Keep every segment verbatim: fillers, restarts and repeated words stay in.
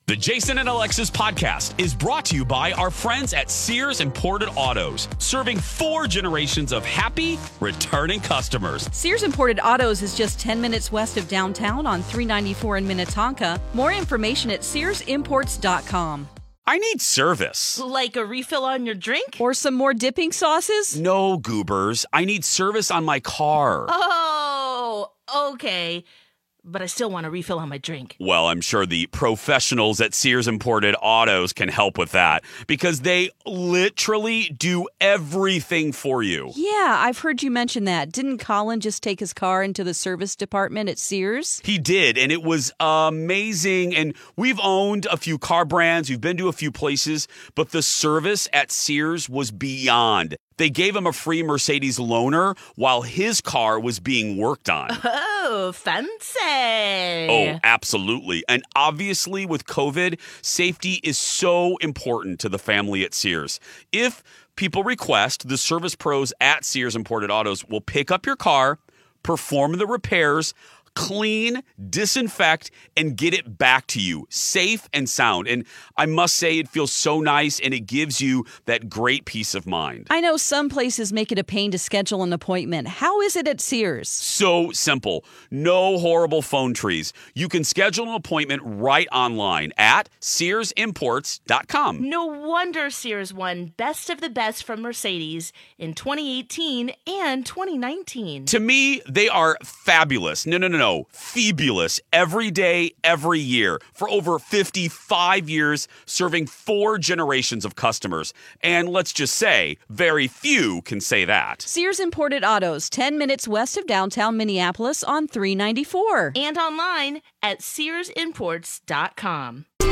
The Jason and Alexis podcast is brought to you by our friends at Sears Imported Autos, serving four generations of happy, returning customers. Sears Imported Autos is just ten minutes west of downtown on three ninety-four in Minnetonka. More information at sears imports dot com. I need service. Like a refill on your drink? Or some more dipping sauces? No, goobers. I need service on my car. Oh, okay. But I still want a refill on my drink. Well, I'm sure the professionals at Sears Imported Autos can help with that because they literally do everything for you. Yeah, I've heard you mention that. Didn't Colin just take his car into the service department at Sears? He did, and it was amazing. And we've owned a few car brands. We've been to a few places, but the service at Sears was beyond. They gave him a free Mercedes loaner while his car was being worked on. Oh, fancy. Oh, absolutely. And obviously with COVID, safety is so important to the family at Sears. If people request, the service pros at Sears Imported Autos will pick up your car, perform the repairs, clean, disinfect, and get it back to you safe and sound. And I must say it feels so nice and it gives you that great peace of mind. I know some places make it a pain to schedule an appointment. How is it at Sears? So simple. No horrible phone trees. You can schedule an appointment right online at sears imports dot com. No wonder Sears won Best of the Best from Mercedes in twenty eighteen and twenty nineteen. To me, they are fabulous. No, no, no, no. Fabulous. Every day, every year. For over fifty-five years, serving four generations of customers. And let's just say, very few can say that. Sears Imported Autos, ten minutes west of downtown Minneapolis on three ninety-four. And online at sears imports dot com. Good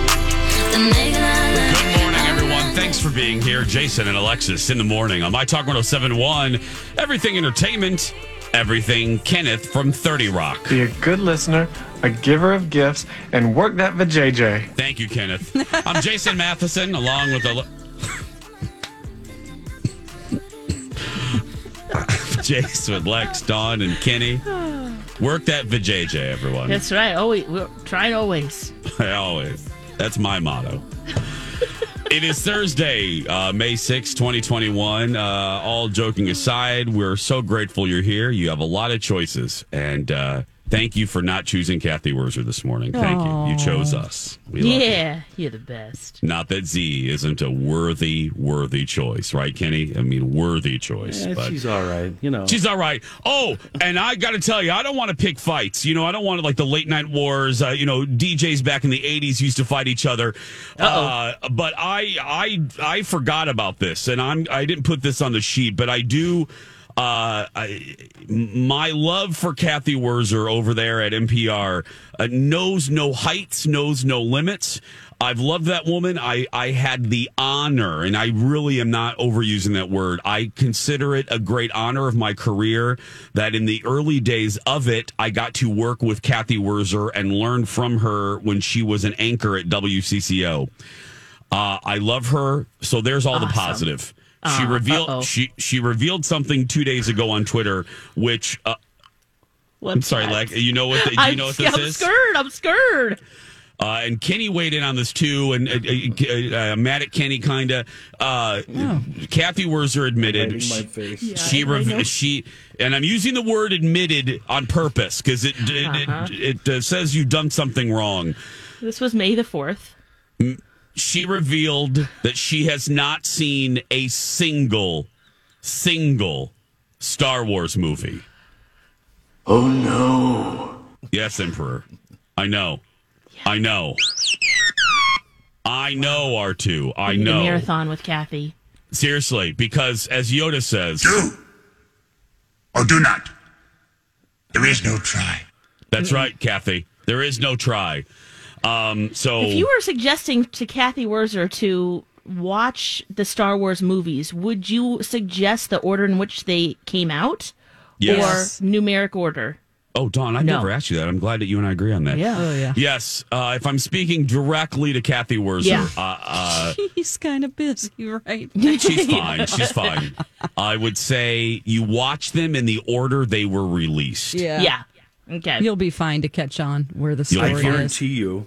morning, everyone. Thanks for being here. Jason and Alexis in the morning on My Talk one oh seven one. Everything Entertainment. Everything Kenneth from thirty Rock. Be a good listener, a giver of gifts, and work that vajayjay. Thank you, Kenneth. I'm Jason Matheson, along with the Jace with Lex, Dawn, and Kenny. Work that vajayjay, everyone. That's right. Always, we're trying always. Always. That's my motto. It is Thursday, uh, May sixth, twenty twenty-one. Uh, all joking aside, we're so grateful you're here. You have a lot of choices. And uh, thank you for not choosing Kathy Wurzer this morning. Thank Aww. you. You chose us. We yeah, you. You're the best. Not that Z isn't a worthy, worthy choice. Right, Kenny? I mean, worthy choice. Yeah, but she's all right. You know, She's all right. Oh, and I got to tell you, I don't want to pick fights. You know, I don't want to like the late night wars. Uh, you know, D Js back in the eighties used to fight each other. Uh, but I, I, I forgot about this, and I'm I didn't put this on the sheet, but I do. Uh, I, my love for Kathy Wurzer over there at N P R uh, knows no heights, knows no limits. I've loved that woman. I, I had the honor, and I really am not overusing that word. I consider it a great honor of my career that in the early days of it, I got to work with Kathy Wurzer and learn from her when she was an anchor at W C C O. Uh, I love her. So there's all awesome. the positive. She uh, revealed uh-oh. she she revealed something two days ago on Twitter, which uh, I'm sorry, Lex. You know what? The, do you know what this I'm is? I'm scared. I'm scared. Uh, and Kenny weighed in on this too, and uh, uh, uh, mad at Kenny, kind of. Uh, yeah. Kathy Wurzer admitted she, face. Yeah, she, rev- she, and I'm using the word "admitted" on purpose because it it, uh-huh. it, it uh, says you've done something wrong. This was May the fourth. She revealed that she has not seen a single, single Star Wars movie. Oh, no. Yes, Emperor. I know. I know. I know, R two. I know. A marathon with Kathy. Seriously, because as Yoda says... Do or do not. There is no try. That's mm-hmm. right, Kathy. There is no try. Um, so if you were suggesting to Kathy Wurzer to watch the Star Wars movies, would you suggest the order in which they came out? Yes. Or numeric order? Oh, Dawn, I've no. never asked you that. I'm glad that you and I agree on that. Yeah. Oh, yeah. Yes. Uh, if I'm speaking directly to Kathy Wurzer, yeah. uh, uh, she's kind of busy, right? She's fine. She's fine. I would say you watch them in the order they were released. Yeah. Yeah. Okay. You'll be fine to catch on where the story I is. guarantee you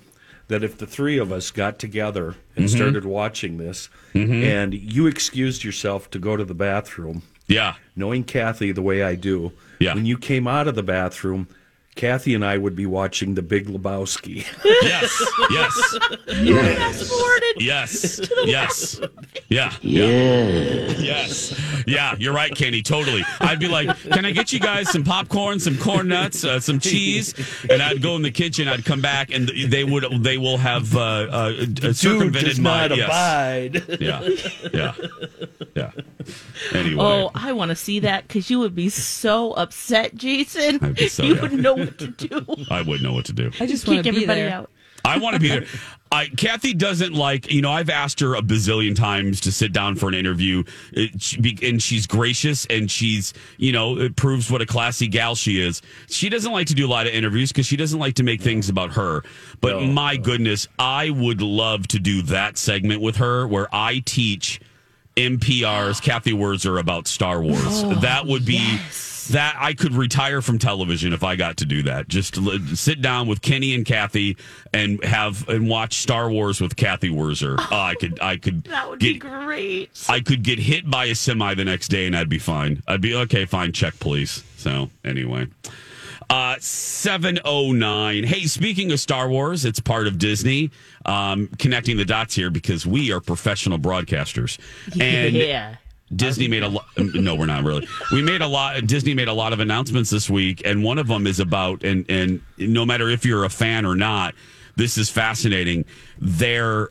that if the three of us got together and Mm-hmm. started watching this, and you excused yourself to go to the bathroom, Yeah. knowing Kathy the way I do, Yeah. when you came out of the bathroom, Kathy and I would be watching The Big Lebowski. Yes. Yes. Fast forwarded. Yes. Yes. Yeah. Yeah. Yes. Yeah, you're right, Kenny. Totally. I'd be like, can I get you guys some popcorn, some corn nuts, uh, some cheese? And I'd go in the kitchen. I'd come back, and they would. They will have uh, uh, Dude circumvented does my. not Yes. abide. Yeah. Yeah. Yeah. Anyway. Oh, I want to see that because you would be so upset, Jason. I'd be so- you yeah. wouldn't know what to do. I wouldn't know what to do. I just want Kick to be everybody there. out. I want to be there. I, Kathy doesn't like, you know, I've asked her a bazillion times to sit down for an interview, it, she, be- and she's gracious, and she's, you know, it proves what a classy gal she is. She doesn't like to do a lot of interviews because she doesn't like to make things about her. But No. my goodness, I would love to do that segment with her where I teach N P R's Kathy Wurzer about Star Wars. That would be... yes. That I could retire from television if I got to do that. Just to li- sit down with Kenny and Kathy and have and watch Star Wars with Kathy Wurzer. Oh, I could, I could That would get, be great. I could get hit by a semi the next day and I'd be fine. I'd be okay, fine, check, please. So anyway, uh, seven oh nine. Hey, speaking of Star Wars, it's part of Disney. Um, connecting the dots here because we are professional broadcasters, and yeah. Disney made a lot. No, we're not really. We made a lot. Disney made a lot of announcements this week, and one of them is about and and no matter if you're a fan or not, this is fascinating. Their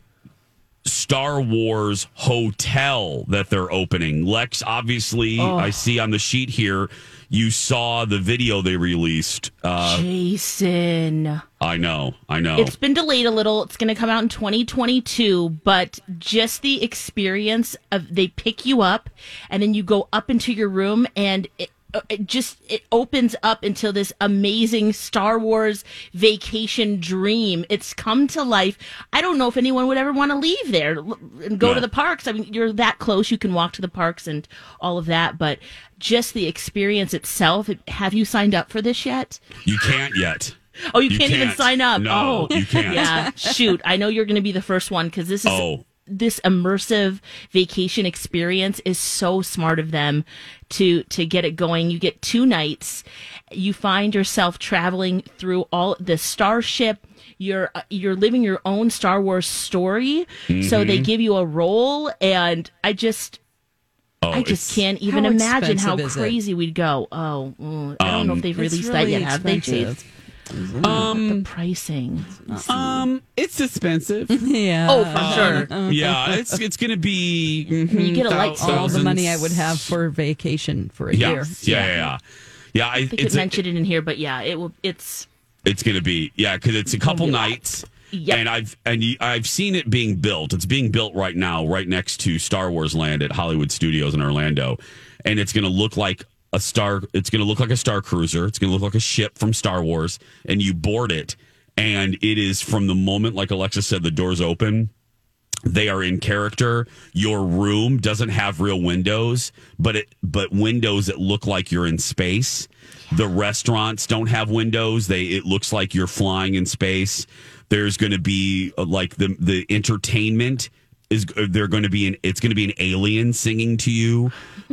Star Wars hotel that they're opening. Lex, obviously, I see on the sheet here. You saw the video they released. Uh, Jason. I know. I know. It's been delayed a little. It's going to come out in twenty twenty-two, but just the experience of they pick you up and then you go up into your room and it, it just it opens up into this amazing Star Wars vacation dream. It's come to life. I don't know if anyone would ever want to leave there and go No. to the parks. I mean, you're that close. You can walk to the parks and all of that, but just the experience itself. Have you signed up for this yet? You can't yet. Oh, you, You can't, even can't. sign up. No, oh, you can't. Yeah, shoot. I know you're going to be the first one because this is Oh. this immersive vacation experience is so smart of them to to get it going. You get two nights. You find yourself traveling through all the starship. You're uh, you're living your own Star Wars story. So they give you a role, and I just. Oh, I just it's- can't even How imagine how expensive is it? crazy we'd go. Oh, mm, I don't know if they've It's released that really yet, have they, expensive. Chase? the pricing. Um, it's expensive. Yeah. Oh, for sure. Yeah, it's it's going to be. mhm, you get a thou- lightsaber. all the money I thousands. would have for vacation for a Yeah, year. yeah, yeah, yeah. Yeah, I, I think it's it a- mentioned it in here, but yeah, it will. It's It's going to be yeah, because it's a couple be a lot. nights, Yep. and I've and y- I've seen it being built. It's being built right now, right next to Star Wars Land at Hollywood Studios in Orlando, and it's going to look like a star. It's going to look like a Star Cruiser. It's going to look like a ship from Star Wars, and you board it, and it is from the moment, like Alexa said, the doors open. They are in character. Your room doesn't have real windows, but it but windows that look like you're in space. The restaurants don't have windows. They it looks like you're flying in space. There's going to be uh, like the the entertainment is they're going to be an it's going to be an alien singing to you.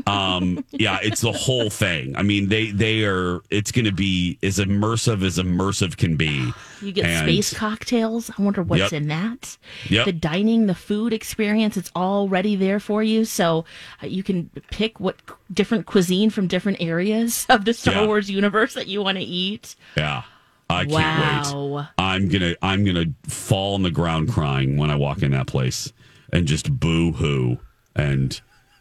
Um, yeah, it's the whole thing. I mean, they they are. It's going to be as immersive as immersive can be. you get And- space cocktails. I wonder what's Yep. in that. Yep. The dining, the food experience, it's already there for you. So uh, you can pick what c- different cuisine from different areas of the Star Yeah. Wars universe that you want to eat. Yeah. I can't wait. Wow. I'm gonna I'm gonna fall on the ground crying when I walk in that place and just boo hoo and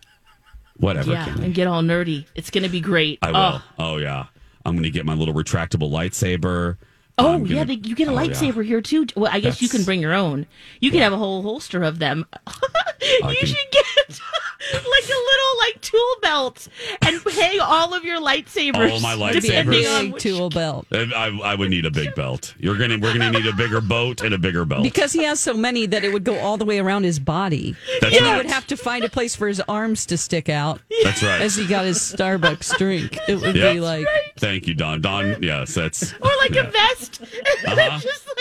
whatever. Yeah, Kenny. and get all nerdy. It's going to be great. I will. Oh, Oh yeah. I'm gonna get my little retractable lightsaber. Oh, I'm yeah, gonna- they, you get a oh, yeah. lightsaber here too. Well, I guess you can That's- bring your own. You can have a whole holster of them. you can- should get like a little like tool belt and hang all of your lightsabers. All my depending lightsabers. on Big which- tool belt. I, I would need a big belt. You're gonna we're gonna need a bigger boat and a bigger belt. Because he has so many that it would go all the way around his body. That's and right. he would have to find a place for his arms to stick out That's right. as he got his Starbucks drink. It would Yeah. be like, Thank you, Don. Don, yes, that's Or like yeah. a vest, and Uh-huh. then just like dangling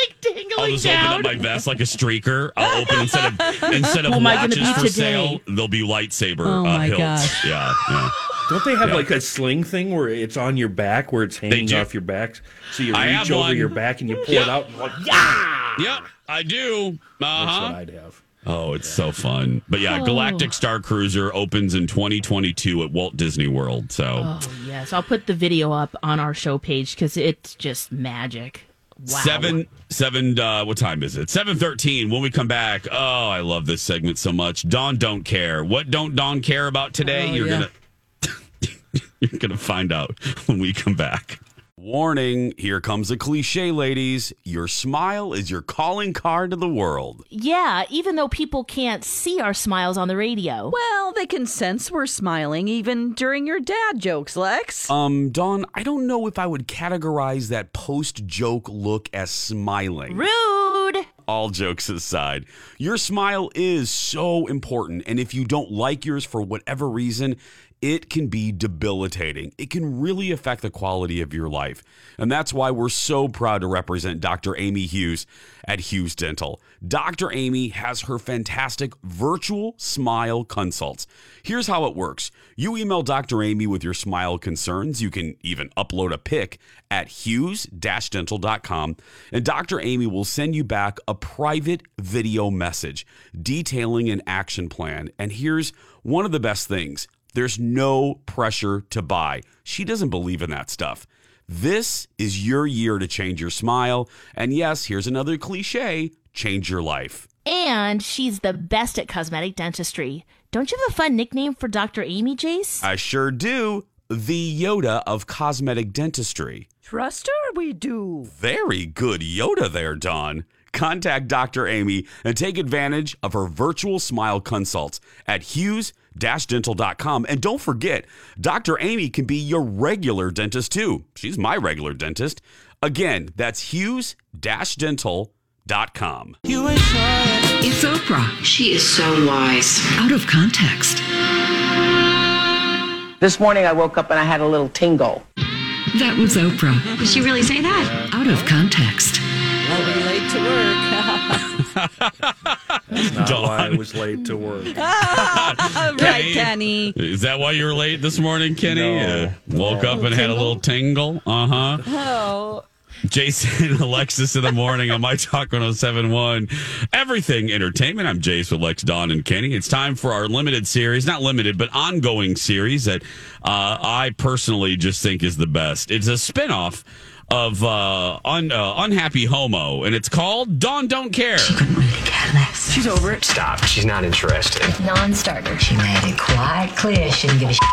dangling I'll just down. open up my vest like a streaker. I'll open instead of instead of Who am I gonna watches be for today? sale, there'll be lightsaber Oh, uh, my hilts. gosh. Yeah, yeah. Don't they have Yeah. like a sling thing where it's on your back, where it's hanging do. off your back? So you I reach have over one. your back and you pull Yeah. it out and like, yeah! Yep, I do. Uh That's huh. what I'd have. Oh, it's so fun. But yeah, Oh. Galactic Star Cruiser opens in twenty twenty-two at Walt Disney World. So Oh, yes. I'll put the video up on our show page because it's just magic. Wow. seven seven. Uh, what time is it? Seven thirteen. When we come back, oh, I love this segment so much. Dawn don't care. What don't Dawn care about today? Oh, you're yeah. gonna you're gonna find out when we come back. Warning, here comes a cliche, ladies. Your smile is your calling card to the world. Yeah, even though people can't see our smiles on the radio. Well, they can sense we're smiling even during your dad jokes, Lex. Um, Dawn, I don't know if I would categorize that post-joke look as smiling. Rude. All jokes aside, your smile is so important, and if you don't like yours for whatever reason, it can be debilitating. It can really affect the quality of your life. And that's why we're so proud to represent Doctor Amy Hughes at Hughes Dental. Doctor Amy has her fantastic virtual smile consults. Here's how it works. You email Doctor Amy with your smile concerns. You can even upload a pic at hughes dash dental dot com, and Doctor Amy will send you back a private video message detailing an action plan. And here's one of the best things. There's no pressure to buy. She doesn't believe in that stuff. This is your year to change your smile. And yes, here's another cliche, change your life. And she's the best at cosmetic dentistry. Don't you have a fun nickname for Doctor Amy, Jace? I sure do. The Yoda of cosmetic dentistry. Trust her, we do. Very good Yoda there, Dawn. Contact Doctor Amy and take advantage of her virtual smile consults at hughes dash dental dot com. And don't forget, Doctor Amy can be your regular dentist too. She's my regular dentist. Again, that's hughes dash dental dot com. It's Oprah. She is so wise. Out of context. This morning I woke up and I had a little tingle. That was Oprah. Did she really say that? Out of context. I'll be late to work. That's not Dawn. why I was late to work. Right, Kenny. Is that why you were late this morning, Kenny? No. Uh, woke up and had a little tingle? Uh-huh. Oh. Jason, Alexis in the morning on My Talk one oh seven point one. Everything entertainment. I'm Jace with Lex, Dawn, and Kenny. It's time for our limited series. Not limited, but ongoing series that uh, I personally just think is the best. It's a spinoff of uh, un, uh, Unhappy Homo, and it's called Dawn Don't Care. She couldn't really care less. She's over it. Stop. She's not interested. Non-starter. She made it quite clear she didn't give a shit.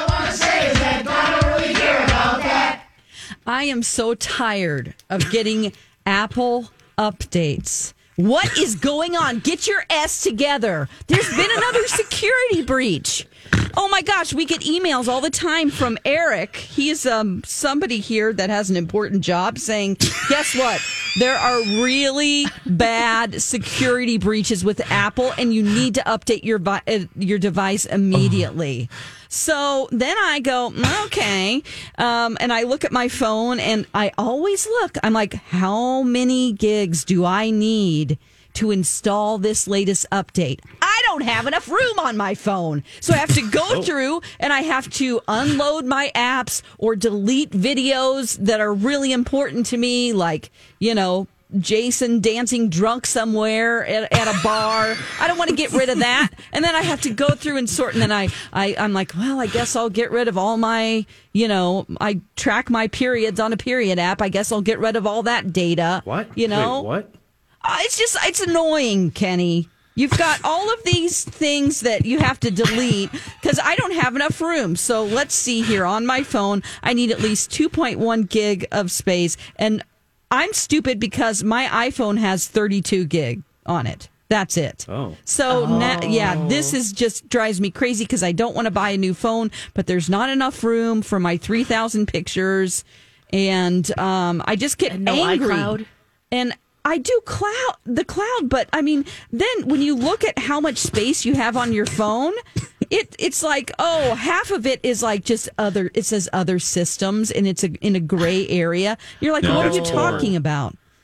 I am so tired of getting Apple updates. What is going on? Get your S together. There's been another security breach. Oh my gosh, we get emails all the time from Eric. He's um somebody here that has an important job saying, guess what? There are really bad security breaches with Apple and you need to update your vi- uh, your device immediately. So then I go, okay. Um, and I look at my phone and I always look. I'm like, how many gigs do I need to install this latest update? I don't have enough room on my phone. So I have to go through and I have to unload my apps or delete videos that are really important to me, like, you know, Jason dancing drunk somewhere at, at a bar. I don't want to get rid of that. And then I have to go through and sort. And then I, I, I'm like, well, I guess I'll get rid of all my, you know, I track my periods on a period app. I guess I'll get rid of all that data. What? You know? Wait, what? Uh, it's just, it's annoying, Kenny. You've got all of these things that you have to delete because I don't have enough room. So let's see here. On my phone, I need at least two point one gig of space. And I'm stupid because my iPhone has thirty-two gig on it. That's it. Oh. So, Oh. Now, yeah, this is just drives me crazy because I don't want to buy a new phone, but there's not enough room for my three thousand pictures. And um, I just get And no angry. iCloud? And I do cloud the cloud, but I mean, then when you look at how much space you have on your phone, it it's like, oh, half of it is like just other. It says other systems, and it's a, in a gray area. You're like, No, what are that's you talking porn. about?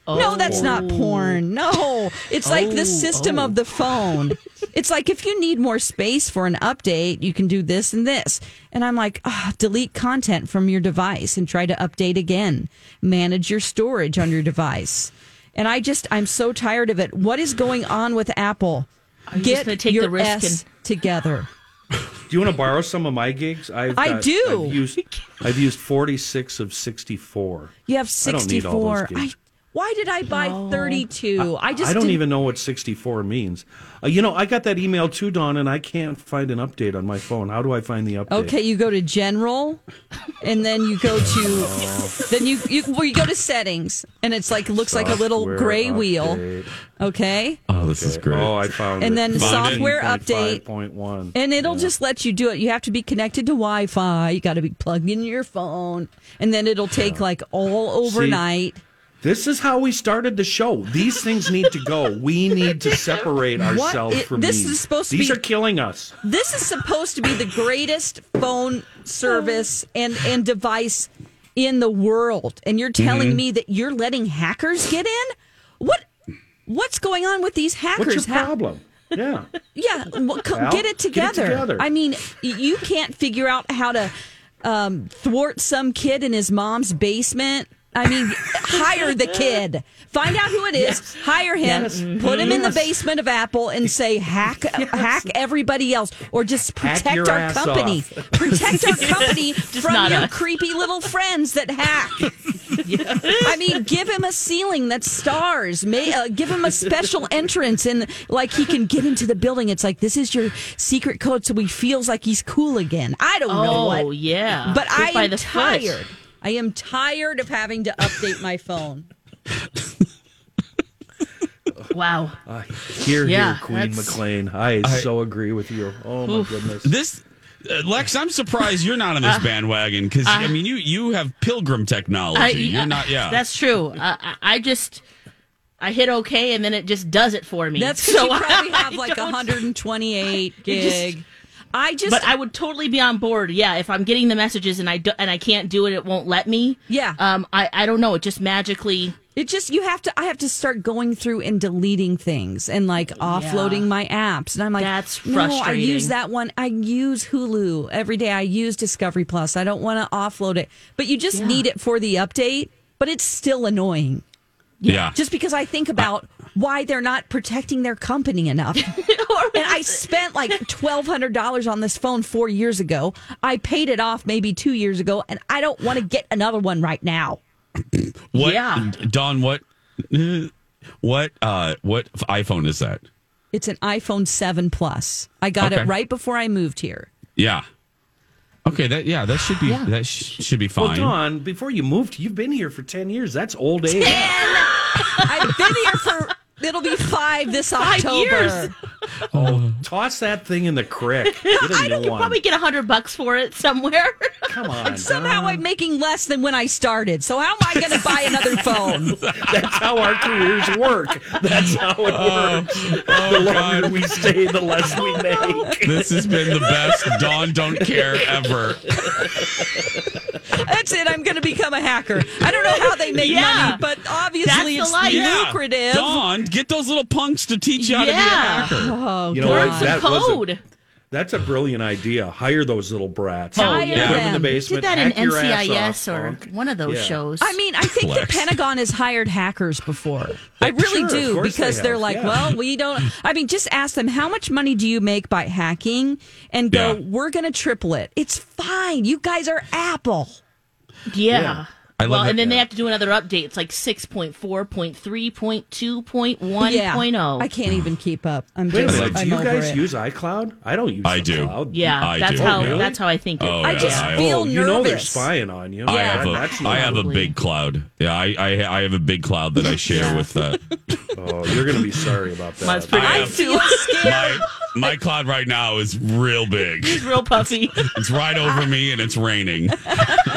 Oh. No, that's not porn. No, it's like the system oh. of the phone. It's like if you need more space for an update, you can do this and this. And I'm like, oh, delete content from your device and try to update again. Manage your storage on your device. And I just, I'm so tired of it. What is going on with Apple? Are you Get just gonna take your the risk S and- together. Do you want to borrow some of my gigs? I've I got- do. I've used, I've used forty-six of sixty-four. You have I don't need all those sixty-four. gigs. I, why did I buy thirty-two? I, just I don't didn't- even know what sixty-four means. Uh, you know, I got that email too, Dawn, and I can't find an update on my phone. How do I find the update? Okay, you go to general, and then you go to then you you well, you go to settings, and it's like looks like a little Software gray wheel. update. Okay, Oh, this is Okay. great. Oh, I found And it. then software update. five point one. and it'll just let you do it. You have to be connected to Wi-Fi. You got to be plugged in your phone, and then it'll take like all overnight. This is how we started the show. These things need to go. We need to separate ourselves It- from this these. is supposed to these be- are killing us. This is supposed to be the greatest phone service and, and device in the world. And you're telling Mm-hmm. me that you're letting hackers get in? What what's going on with these hackers? What's your Ha- problem? Yeah. yeah, well, co- Al, get it get it together. together. I mean, y- you can't figure out how to um, thwart some kid in his mom's basement. I mean, hire the kid. Find out who it is. Hire him. Yes. Put him in the Yes. basement of Apple and say hack, hack every else, or just Hack protect your our ass company. off. Protect our company from not your us. creepy little friends that hack. I mean, give him a ceiling that's stars. May uh, give him a special entrance, and like he can get into the building. It's like this is your secret code, so he feels like he's cool again. I don't know Oh, what, yeah. but Hit I by am the foot. tired. I am tired of having to update my phone. Wow. Uh, here, Yeah, here, Queen that's- McLean. I, so agree with you. Oh, my goodness. This uh, Lex, I'm surprised you're not on this bandwagon because I mean you you have pilgrim technology. I- you're not. Yeah, That's true. I, I I just, I hit okay and then it just does it for me. That's because so you probably I have like don't- one hundred twenty-eight It gig. just- I just, But I would totally be on board. Yeah, if I'm getting the messages and I do, and I can't do it, it won't let me. Yeah. Um. I I don't know. It just magically. it just you have to. I have to start going through and deleting things and like offloading my apps. And I'm like, That's no, I frustrating. use that one. I use Hulu every day. I use Discovery Plus. I don't want to offload it, but you just Yeah. need it for the update. But it's still annoying. yeah. Just because I think about why they're not protecting their company enough. And I spent like twelve hundred dollars on this phone four years ago. I paid it off maybe two years ago, and I don't want to get another one right now. What, Yeah. Don? What? What? Uh, what iPhone is that? It's an iPhone seven Plus. I got Okay. it right before I moved here. Yeah. Okay. That yeah. That should be Yeah. that sh- should be Well, fine. Dawn, before you moved, you've been here for ten years. That's old age. I've been here for, it'll be five this Five October. years. Oh, toss that thing in the crick. Get a I new could one. probably get a hundred bucks for it somewhere. Come on. Somehow Dawn. I'm making less than when I started. So how am I going to buy another phone? That's how our careers work. That's how it works. the longer we stay, the less we make. This has been the best Dawn Don't Care ever. That's it. I'm going to become a hacker. I don't know how they make Yeah. money, but obviously That's the it's life. Yeah. lucrative. Dawn, get those little punks to teach you how to be a Yeah. hacker. Oh, You know Learn what? some That was a, code. that's a brilliant idea. Hire those little brats. Hire Put them in the them. basement. Did that in hack your ass N C I S off, or punk. one of those Yeah. shows. I mean, I think Flex. the Pentagon has hired hackers before. I really Sure, of do course because they they are have, like, yeah. well, we don't. I mean, just ask them how much money do you make by hacking, and go, Yeah. we're going to triple it. It's fine. You guys are Apple. yeah. Yeah. I love well, it. and then they have to do another update. It's like six point four, point three, point two, point one, Yeah, point oh. I can't even keep up. I'm Wait a just. minute. Do I'm you over guys it. use iCloud? I don't use I the do. cloud. Yeah, I that's do. how Really? that's how I think it. Oh, I yeah. just I- feel oh, nervous. you know they're spying on you. I Yeah. have a That's I have a Probably. big cloud. Yeah, I I, I have a big cloud that I share Yeah. with that. Oh, you're going to be sorry about that. Mine's pretty I big have- too. my my cloud right now is real big. He's real puffy. It's right over me and it's raining. Well,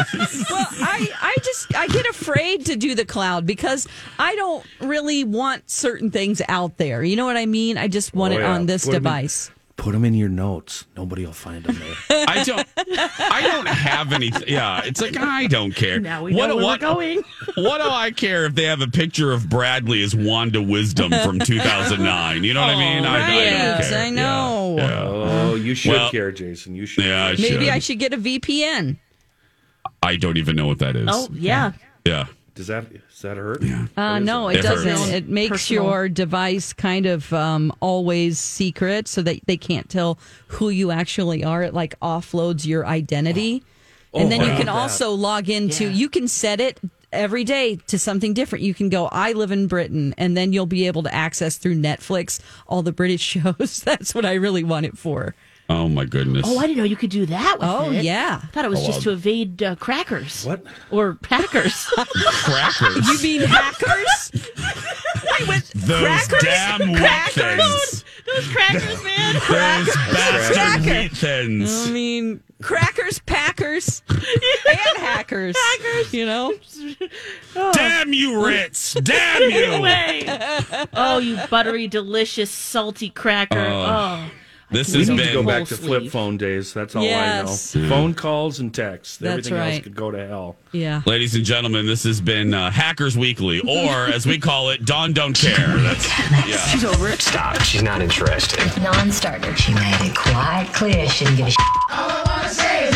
I, I just I get afraid to do the cloud because I don't really want certain things out there. You know what I mean? I just want Oh, it yeah. on this Put 'em in- device. Put them in your notes. Nobody will find them there. I don't. I don't have anything. Yeah, it's like I don't care. Now we know where what, we're going. What do I care if they have a picture of Bradley as Wanda Wisdom from two thousand nine? You know what I mean? I, I yes, don't care. I know. Yeah, yeah. Oh, you should Well, care, Jason. You should. Yeah, I care. Maybe should. I should get a V P N. I don't even know what that is. Oh, yeah. Yeah. Does that does that hurt? Yeah. Uh, What is no, it? it It doesn't. hurts. It makes Personal. your device kind of um, always secret so that they can't tell who you actually are. It like offloads your identity. Oh, and then you wow. can That. also log into, Yeah. you can set it every day to something different. You can go, I live in Britain, and then you'll be able to access through Netflix all the British shows. That's what I really want it for. Oh my goodness. Oh, I didn't know you could do that with Oh, it. yeah. I thought it was just to evade uh, crackers. What? Or hackers. Crackers. You mean hackers? I went, Those crackers? damn wheat Crackers? thins. Those crackers, man. Those bastard Cracker. wheat thins. I mean, crackers, packers, and hackers. Hackers. You know? Damn you, Ritz. Damn you. Way. Oh, you buttery, delicious, salty cracker. Oh. This We has need to go been. back to Whole flip sleeve. phone days. That's all Yes. I know. Phone calls and texts. That's Everything else right. could go to hell. Yeah. Ladies and gentlemen, this has been uh, Hackers Weekly, or as we call it, Dawn Don't Care. That's, yeah. She's over it. Stop. She's not interested. Non-starter. She made it quite clear she didn't give a shit.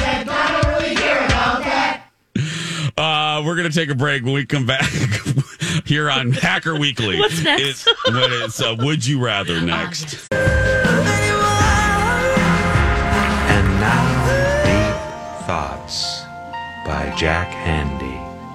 Uh, we're going to take a break. When we come back here on Hacker Weekly. What's next? It's, when it's uh, Would You Rather next. And now, Deep Thoughts by Jack Handy.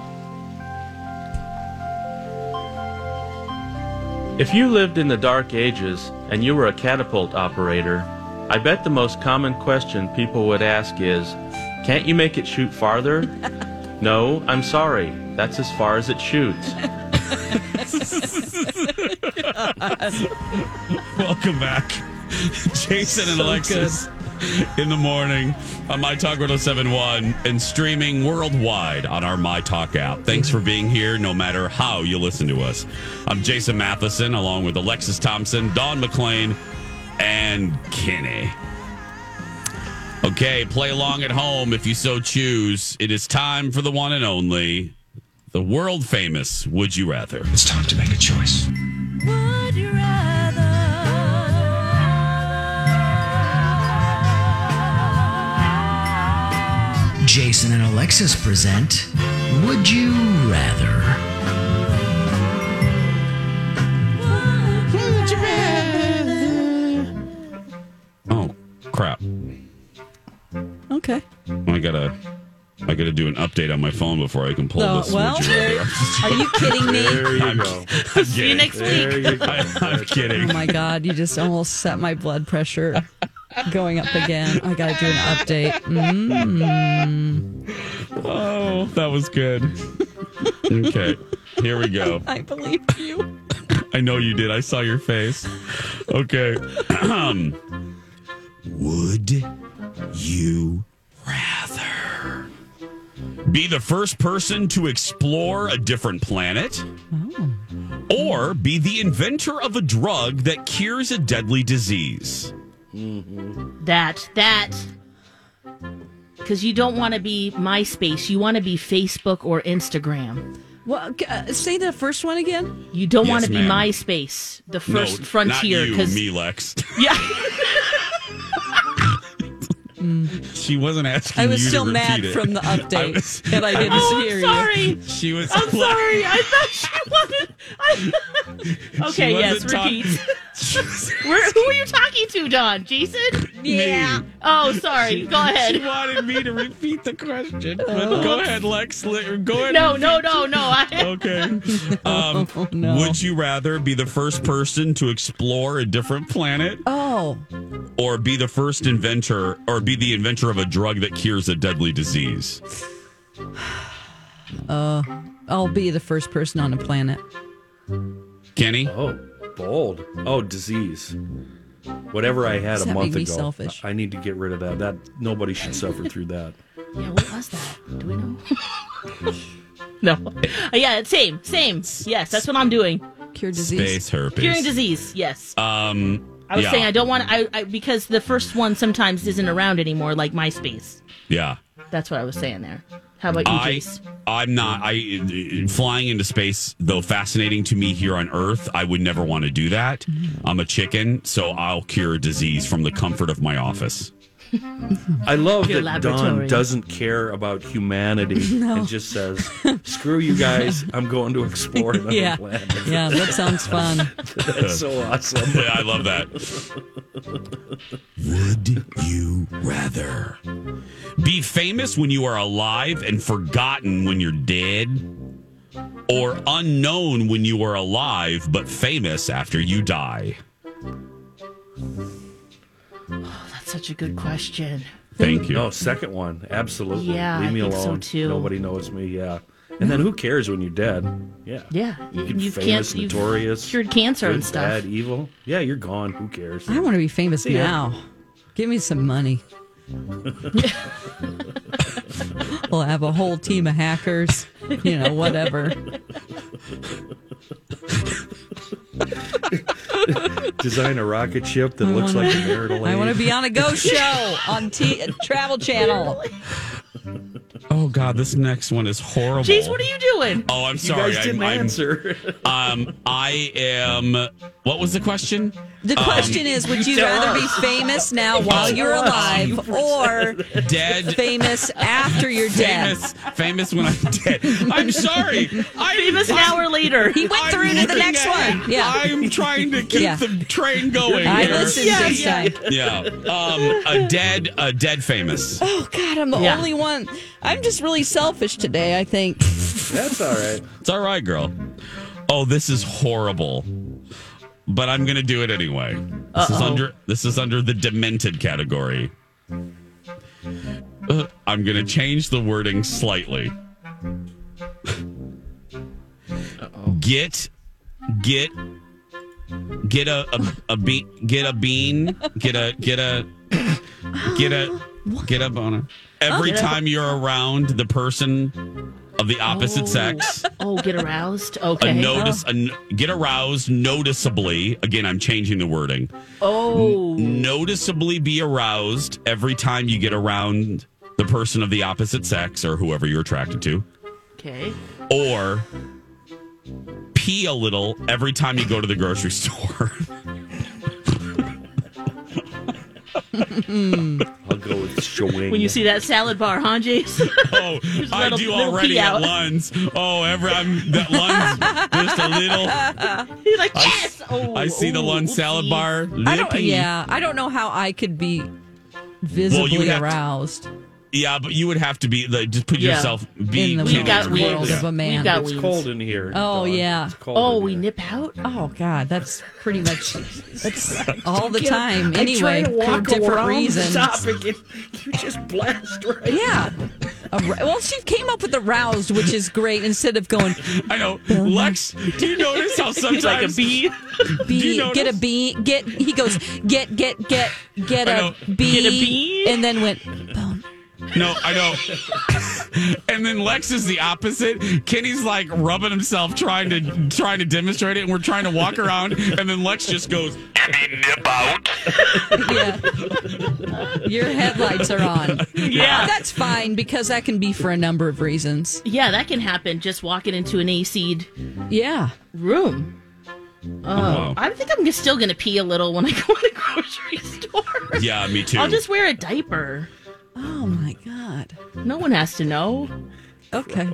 If you lived in the Dark Ages and you were a catapult operator, I bet the most common question people would ask is, can't you make it shoot farther? No, I'm sorry. That's as far as it shoots. Welcome back. Jason and So Alexis in the morning on My Talk one oh seven point one and streaming worldwide on our My Talk app. Thanks for being here no matter how you listen to us. I'm Jason Matheson along with Alexis Thompson, Dawn McClain, and Kenny. Okay, play along at home if you so choose. It is time for the one and only, the world famous Would You Rather. It's time to make a choice. Would you rather? Jason and Alexis present Would You Rather? Would you rather? Oh, crap. Okay. I gotta, I gotta do an update on my phone before I can pull No, this. well, Would you rather. are you kidding me? There you I'm, go. I'm See you kidding. next There week. you go. I, I'm kidding. Oh my God, you just almost set my blood pressure going up again. I got to do an update. Mm. Oh, that was good. Okay, here we go. I believed you. I know you did. I saw your face. Okay. Would you rather be the first person to explore a different planet? Oh. Or be the inventor of a drug that cures a deadly disease? That, that. Because you don't want to be MySpace. You want to be Facebook or Instagram. Well, uh, say the first one again. You don't Yes, want to be ma'am. MySpace, the first no, frontier. Not you, Cause, me, Lex. yeah. She wasn't asking I was you still to mad repeat it. from the update I was- that I didn't Oh, hear I'm you. sorry. She was. I'm sorry. I thought she wasn't. I, okay, yes, wasn't talk- repeat. Where, who are you talking to, Don? Jason? Yeah. Oh, sorry. Go She ahead. wanted me to repeat the question. But go ahead, Lex. Li- Go ahead. No, and no, repeat no, no. I, Okay. Um, no. Would you rather be the first person to explore a different planet Oh, or be the first inventor or be the inventor of a drug that cures a deadly disease? uh, I'll be the first person on the planet. Kenny? Oh, bold. Oh, disease. Whatever I had Does a that month make me ago. selfish? I need to get rid of that. That nobody should suffer through that. yeah, what was that? Do we know? No. Uh, yeah, same, same. Yes, that's what I'm doing. Cure disease. Space herpes. Curing disease. Yes. Um, I was Yeah. saying I don't want I, I because the first one sometimes isn't around anymore, like MySpace. Yeah. That's what I was saying there. How about you, I, Jace? I'm not. I flying into space, though fascinating to me here on Earth, I would never want to do that. I'm a chicken, so I'll cure a disease from the comfort of my office. I love Your that laboratory. Don doesn't care about humanity No. and just says, "Screw you guys! I'm going to explore another Yeah. planet." Yeah, that sounds fun. That's so awesome. Yeah, I love that. Would you rather be famous when you are alive and forgotten when you're dead, or unknown when you are alive but famous after you die? That's such a good question. Thank you. No, second one, absolutely. Yeah, Leave me I think so, alone. too. Nobody knows me. Yeah, and then who cares when you're dead? Yeah, Yeah, You you, can you famous, can't. You've notorious, cured cancer good, and stuff. bad, evil. Yeah, you're gone. Who cares? I want to be famous See ya. now. Give me some money. We'll have a whole team of hackers. You know, whatever. Design a rocket ship that I looks wanna- like a marital I want to aid. be on a ghost show on T- Travel Channel. Oh God, this next one is horrible. Jace, what are you doing? Oh, I'm You sorry. guys didn't I'm, I'm- answer. Um, I am. What was the question? The question is, would you tell rather be us. famous now while you're Tell us. alive or Dead. famous after you're dead? Famous, famous when I'm dead. I'm sorry. I'm Famous an hour later. He went I'm through to the looking next ahead. one. Yeah. I'm trying to keep Yeah. the train going. I here. listened Yeah, this yeah. time. Yeah. Um, a dead, a dead famous. Oh, God, I'm the Yeah. only one. I'm just really selfish today, I think. That's all right. It's all right, girl. Oh, this is horrible. But I'm gonna do it anyway. This is Uh-oh. under this is under the demented category. Uh, I'm gonna change the wording slightly. Uh-oh. Get get get a a, a bean get a bean get a get a get a get a boner every Oh. time you're around the person of the opposite Oh. sex. Oh, get aroused. A Okay. notice, a, n- get aroused noticeably. Again, I'm changing the wording. Oh. Noticeably be aroused every time you get around the person of the opposite sex or whoever you're attracted to. Okay. Or pee a little every time you go to the grocery store. I'll go with showing. When you see that salad bar, huh, Jace? Oh, I little- do little already pee at out. Lunds. Oh, every I'm that Lunds just a little. He's like, yes. Oh, I see the oh, Lund salad oopsie. bar. I don't, Lippy. yeah, I don't know how I could be visibly would have to- aroused Yeah, but you would have to be like just put Yeah. yourself be in the We've got world wings. of a man. We've got It's wings. cold in here. Oh, Dawn. yeah. It's cold Oh, in we here. nip out? Oh, God, that's pretty much that's all the time. I Anyway, try to for walk different around reasons. the topic and you just blast right. Yeah. Ar- Well, she came up with aroused, which is great. Instead of going, I know. Lex, do you notice how sometimes He's like a bee. bee, notice? get a bee, get. He goes, get, get, get, get I a know. bee, Get a bee? and then went bone. No, I know. And then Lex is the opposite. Kenny's like rubbing himself, trying to trying to demonstrate it, and we're trying to walk around, and then Lex just goes, "Any nip out?" Yeah. Your headlights are on. Yeah. That's fine because that can be for a number of reasons. Yeah, that can happen just walking into an A C'd Yeah. room. Oh, wow. I think I'm just still going to pee a little when I go to the grocery store. Yeah, me too. I'll just wear a diaper. Oh my God. No one has to know. Okay.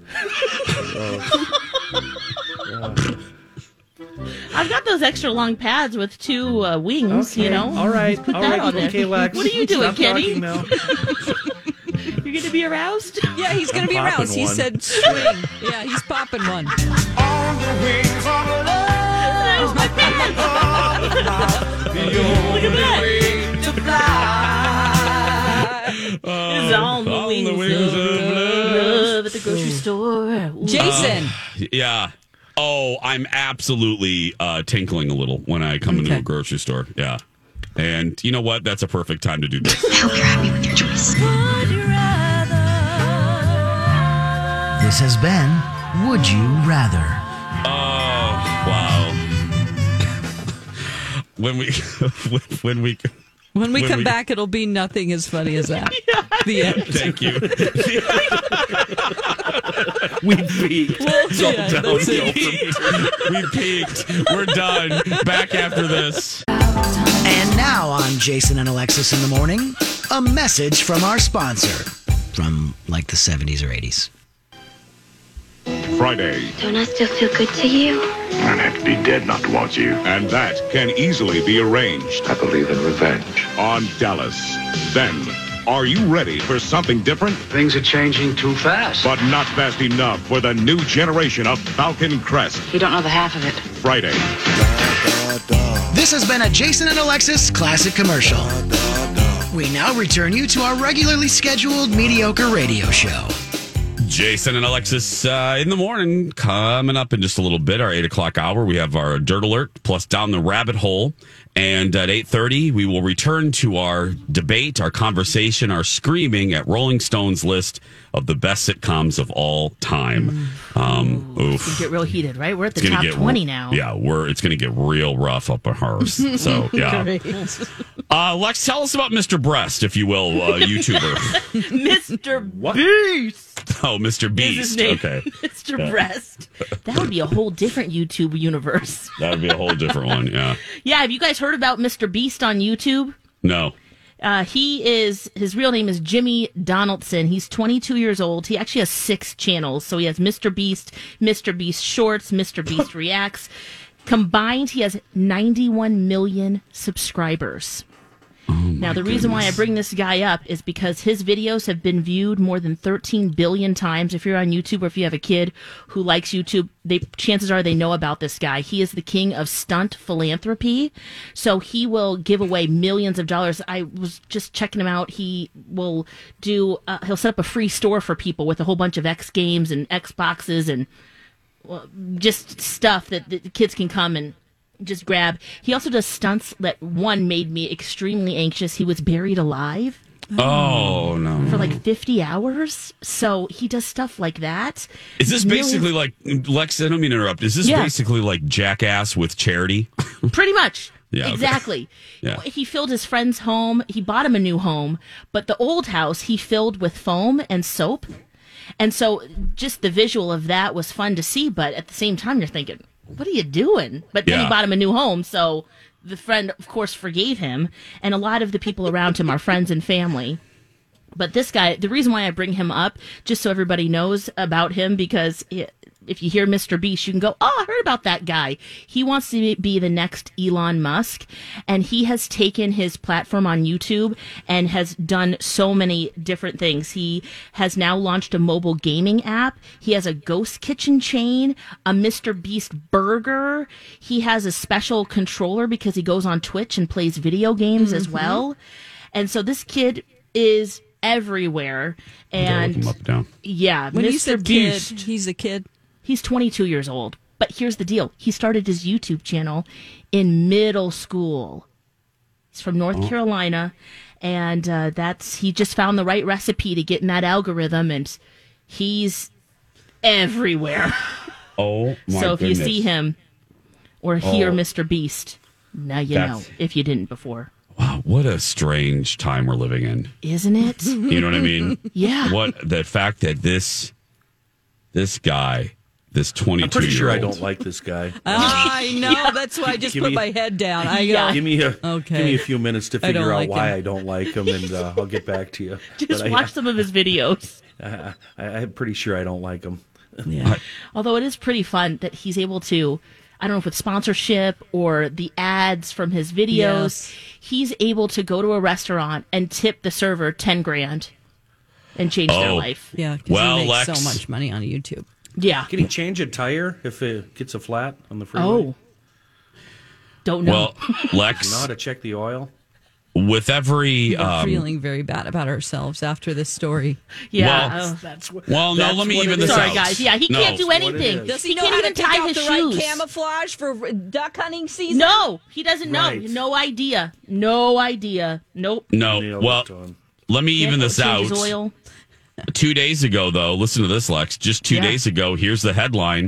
I've got those extra long pads with two uh, wings, Okay. you know. All right. Put All that right. on there. Okay, Lex. What are you doing, Stop Kenny? talking now. You're going to be aroused? Yeah, he's going to be I'm popping aroused. He one. said swing. Yeah, he's popping one. There's my pad. Look at that. Uh, It's on the on wings, the wings of of love at the grocery store. Ooh. Jason. Yeah. Oh, I'm absolutely uh, tinkling a little when I come into Okay. a grocery store. Yeah. And you know what? That's a perfect time to do this. Hope you're happy with your choice. This has been Would You Rather? Oh, wow. when we when we when we when come we, back, it'll be nothing as funny as that. Yeah. The end. Thank you. We peaked. Well, It's all yeah, downhill that's it. from here. We peaked. We're done. Back after this. And now on Jason and Alexis in the Morning, a message from our sponsor from like the seventies or eighties. Friday. Don't I still feel good to you? I'd have to be dead not to want you. And that can easily be arranged. I believe in revenge. On Dallas. Then, are you ready for something different? Things are changing too fast. But not fast enough for the new generation of Falcon Crest. You don't know the half of it. Friday. This has been a Jason and Alexis classic commercial. We now return you to our regularly scheduled mediocre radio show. Jason and Alexis uh, in the morning, coming up in just a little bit, our eight o'clock hour. We have our Dirt Alert plus Down the Rabbit Hole. And at eight thirty, we will return to our debate, our conversation, our screaming at Rolling Stone's list of the best sitcoms of all time. Um, Ooh, oof. It's going to get real heated, right? We're at the It's gonna top get twenty re- now. Yeah, we're it's going to get real rough up on hers. So, yeah. uh, Lex, tell us about Mister Breast, if you will, uh, YouTuber. Mister Beast. Oh, Mister Is Beast. his name. Okay. Mister Yeah. Breast. That would be a whole different YouTube universe. That would be a whole different one, yeah. Yeah, have you guys heard about Mister Beast on YouTube? No. Uh, he is, his real name is Jimmy Donaldson. He's twenty-two years old. He actually has six channels. So he has Mister Beast, Mister Beast Shorts, Mister Beast Reacts. Combined, he has ninety-one million subscribers. Oh now, the reason why I bring this guy up is because his videos have been viewed more than thirteen billion times. If you're on YouTube or if you have a kid who likes YouTube, they chances are they know about this guy. He is the king of stunt philanthropy. So he will give away millions of dollars. I was just checking him out. He will do, uh, he'll set up a free store for people with a whole bunch of X games and Xboxes and well, just stuff that the kids can come and just grab. He also does stunts that one made me extremely anxious. He was buried alive. Oh, no. For like fifty hours. So he does stuff like that. Is this basically like, Lex, I don't mean to interrupt. Is this Yeah. basically like Jackass with charity? Pretty much. Yeah, okay. Exactly. Yeah. He filled his friend's home. He bought him a new home, but the old house he filled with foam and soap. And so just the visual of that was fun to see, but at the same time you're thinking, what are you doing? But then Yeah. he bought him a new home, so the friend, of course, forgave him, and a lot of the people around him are friends and family. But this guy, the reason why I bring him up, just so everybody knows about him, because it, if you hear Mister Beast, you can go, oh, I heard about that guy. He wants to be the next Elon Musk, and he has taken his platform on YouTube and has done so many different things. He has now launched a mobile gaming app. He has a ghost kitchen chain, a Mister Beast burger. He has a special controller because he goes on Twitch and plays video games as Mhm. well. And so this kid is everywhere. And Look him up and down. yeah, When you Mister said Beast. kid, he's a kid. He's twenty-two years old. But here's the deal. He started his YouTube channel in middle school. He's from North Oh. Carolina. And uh, that's he just found the right recipe to get in that algorithm. And he's everywhere. Oh, my so if goodness. you see him or hear Oh. Mister Beast, now you That's- know if you didn't before. Wow, what a strange time we're living in. Isn't it? You know what I mean? Yeah. What the fact that this this guy, this twenty-two I'm pretty year sure I old, don't like this guy. I know. That's why I just Give put me- my head down. I Yeah. go, Give me a Okay. give me a few minutes to I figure don't out like why him. I don't like him, and uh, I'll get back to you. Just But I- watch some of his videos. I, I, I'm pretty sure I don't like him. Yeah. Although it is pretty fun that he's able to, I don't know if with sponsorship or the ads from his videos, Yes. he's able to go to a restaurant and tip the server ten grand and change their Oh. life. Yeah, because Well, he makes Lex- so much money on YouTube. Yeah. Can he change a tire if it gets a flat on the freeway? Oh. Don't know. well, You know Lex, how to check the oil? with every We're um, feeling very bad about ourselves after this story. yeah. well- oh. That's what. well, no, that's let me what even it this is. Sorry, out. guys. Yeah, he No. can't do That's what it anything. is. Does he, He know can't how even to pick tie out his the shoes. right camouflage for duck hunting season? No, he doesn't know. Right. No idea. No idea. Nope. No, Nailed well, it, Tom. let me even Can't this change out. his oil. Two days ago, though, listen to this, Lex. Just two Yeah. days ago, here's the headline: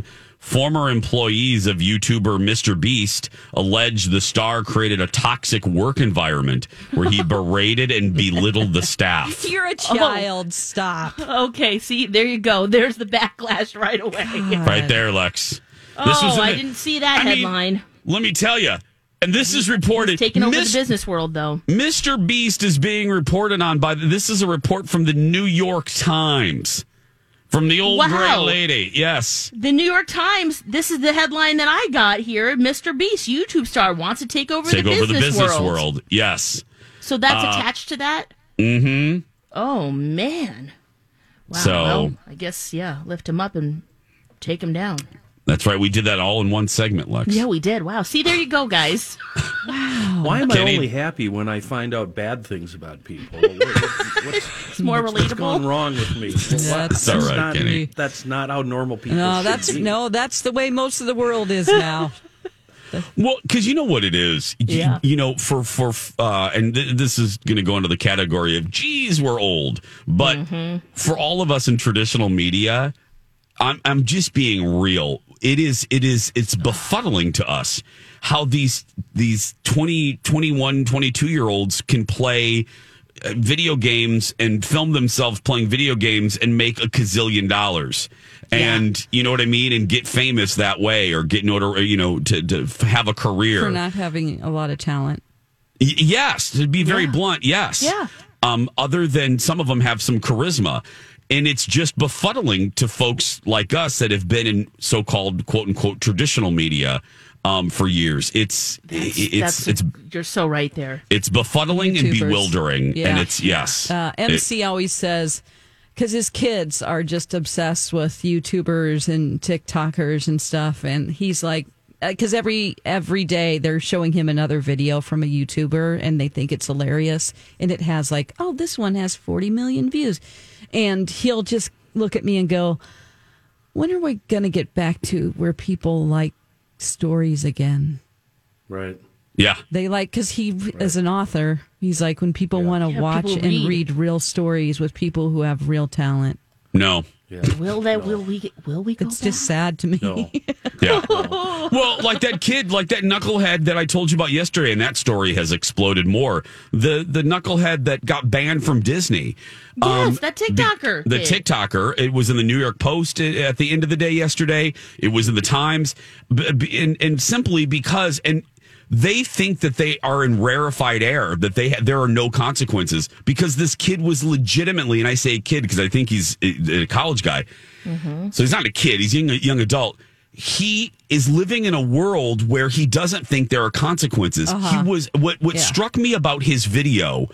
Former employees of YouTuber Mister Beast allege the star created a toxic work environment where he berated and belittled the staff. You're a child. Oh. Stop. Okay, see, there you go. There's the backlash right away. God. Right there, Lex. Oh, this was I the, didn't see that I headline. Mean, let me tell you, and this is reported. He's taking over Mis- the business world, though. Mister Beast is being reported on by. This is a report from the New York Times. From the old wow. gray lady, yes. The New York Times, this is the headline that I got here. Mister Beast, YouTube star, wants to take over, take the, over business the business world. world. Yes. So that's uh, attached to that? Mm-hmm. Oh, man. Wow. So, well, I guess, yeah, lift him up and take him down. That's right. We did that all in one segment, Lex. Yeah, we did. Wow. See, there you go, guys. Wow. Why am Kenny? I only happy when I find out bad things about people? What, what, what's, it's more what's, relatable. What's going wrong with me? Well, that's that's all right, not, Kenny. That's not how normal people No, should that's be. no, that's the way most of the world is now. Well, because you know what it is. You, Yeah. you know, for, for uh, and th- this is going to go into the category of, geez, we're old. But mm-hmm. for all of us in traditional media, I'm I'm just being real. It is it is it's befuddling to us how these these twenty, twenty-one, twenty-two year olds can play video games and film themselves playing video games and make a gazillion dollars. And yeah. you know what I mean? And get famous that way, or get notor- you know, to, to have a career. For not having a lot of talent. Y- yes, to be very yeah. blunt, yes. Yeah. Um, other than some of them have some charisma. And it's just befuddling to folks like us that have been in so-called quote unquote traditional media um, for years. It's that's, it's that's, it's you're so right there. It's befuddling YouTubers. and bewildering, Yeah. and it's yes. Uh, M C it, always says because his kids are just obsessed with YouTubers and TikTokers and stuff, and he's like, because every every day they're showing him another video from a YouTuber, and they think it's hilarious, and it has like, oh, this one has forty million views. And he'll just look at me and go, when are we going to get back to where people like stories again? Right. Yeah. They like, because he, right. as an author, he's like, when people yeah. want to yeah, watch read. and read real stories with people who have real talent. No. Yeah. Will that? No. Will we? Will we? Go it's back? just sad to me. No. Yeah. No. Well, like that kid, like that knucklehead that I told you about yesterday, and that story has exploded more. The the knucklehead that got banned from Disney. Yes, um, that TikToker. The, the kid. TikToker. It was in the New York Post at the end of the day yesterday. It was in the Times, and, and simply because and. They think that they are in rarefied air, that they ha- there are no consequences because this kid was legitimately, and I say kid because I think he's a, a college guy. Mm-hmm. So he's not a kid. He's a young, young adult. He is living in a world where he doesn't think there are consequences. Uh-huh. He was what, what yeah. struck me about his video.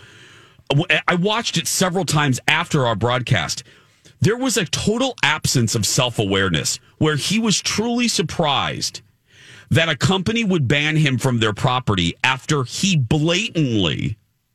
I watched it several times after our broadcast. There was a total absence of self-awareness where he was truly surprised that a company would ban him from their property after he blatantly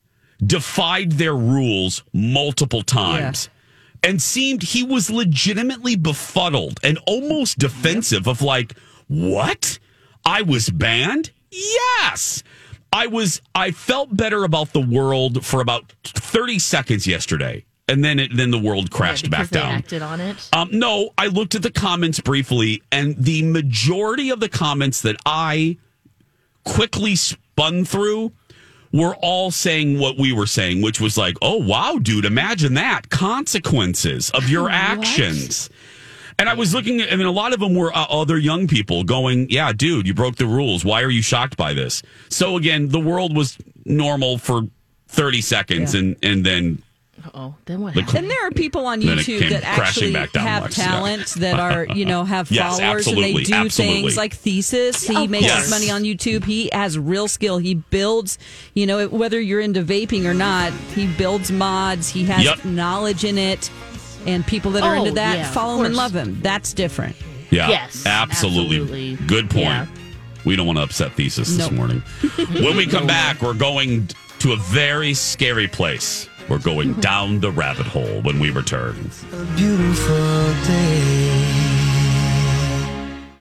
defied their rules multiple times yeah. and seemed he was legitimately befuddled and almost defensive of like, what? I was banned? Yes. I was, I felt better about the world for about thirty seconds yesterday. And then it, then the world crashed yeah, back they down. Acted on it. Um, no, I looked at the comments briefly, and the majority of the comments that I quickly spun through were all saying what we were saying, which was like, "Oh wow, dude, imagine that consequences of your actions." And I was looking at, I mean, a lot of them were uh, other young people going, "Yeah, dude, you broke the rules. Why are you shocked by this?" So again, the world was normal for thirty seconds, yeah. and and then. Oh, then what happened? And there are people on YouTube that actually have Lex, talent yeah. that are, you know, have yes, followers and they do absolutely. things like Thesis. He oh, makes yes. his money on YouTube. He has real skill. He builds, you know, whether you're into vaping or not, he builds mods. He has yep. knowledge in it. And people that are oh, into that yeah, follow him and love him. That's different. Yeah, yes, absolutely. absolutely. Good point. Yeah. We don't want to upset Thesis nope. this morning. When we come back, we're going to a very scary place. We're going down the rabbit hole when we return. A beautiful day.